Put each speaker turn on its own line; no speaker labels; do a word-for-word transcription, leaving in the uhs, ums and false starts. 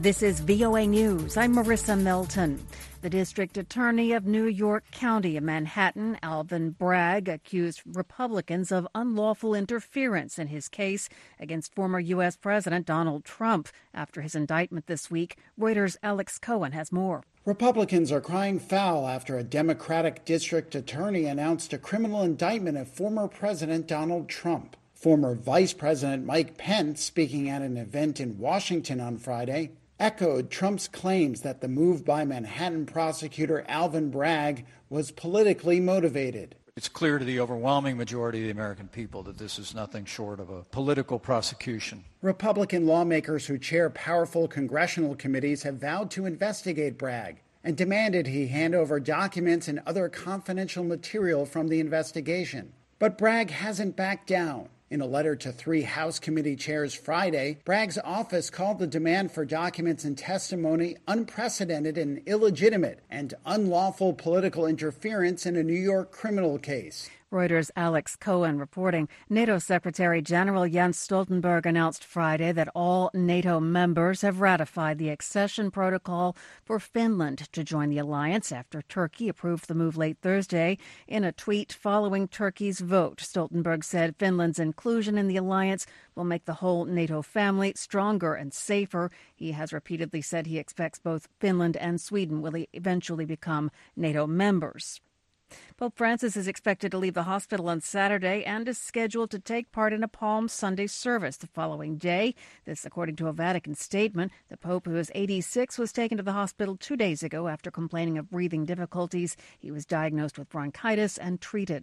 This is V O A News. I'm Marissa Milton. The district attorney of New York County in Manhattan, Alvin Bragg, accused Republicans of unlawful interference in his case against former U S. President Donald Trump. After his indictment this week, Reuters' Alex Cohen has more.
Republicans are crying foul after a Democratic district attorney announced a criminal indictment of former President Donald Trump. Former Vice President Mike Pence, speaking at an event in Washington on Friday, echoed Trump's claims that the move by Manhattan prosecutor Alvin Bragg was politically motivated.
It's clear to the overwhelming majority of the American people that this is nothing short of a political prosecution.
Republican lawmakers who chair powerful congressional committees have vowed to investigate Bragg and demanded he hand over documents and other confidential material from the investigation. But Bragg hasn't backed down. In a letter to three House committee chairs Friday, Bragg's office called the demand for documents and testimony unprecedented and illegitimate and unlawful political interference in a New York criminal case.
Reuters' Alex Cohen reporting. NATO Secretary General Jens Stoltenberg announced Friday that all NATO members have ratified the accession protocol for Finland to join the alliance after Turkey approved the move late Thursday. In a tweet following Turkey's vote, Stoltenberg said Finland's inclusion in the alliance will make the whole NATO family stronger and safer. He has repeatedly said he expects both Finland and Sweden will eventually become NATO members. Pope Francis is expected to leave the hospital on Saturday and is scheduled to take part in a Palm Sunday service the following day. This, according to a Vatican statement. The Pope, who is eighty-six, was taken to the hospital two days ago after complaining of breathing difficulties. He was diagnosed with bronchitis and treated.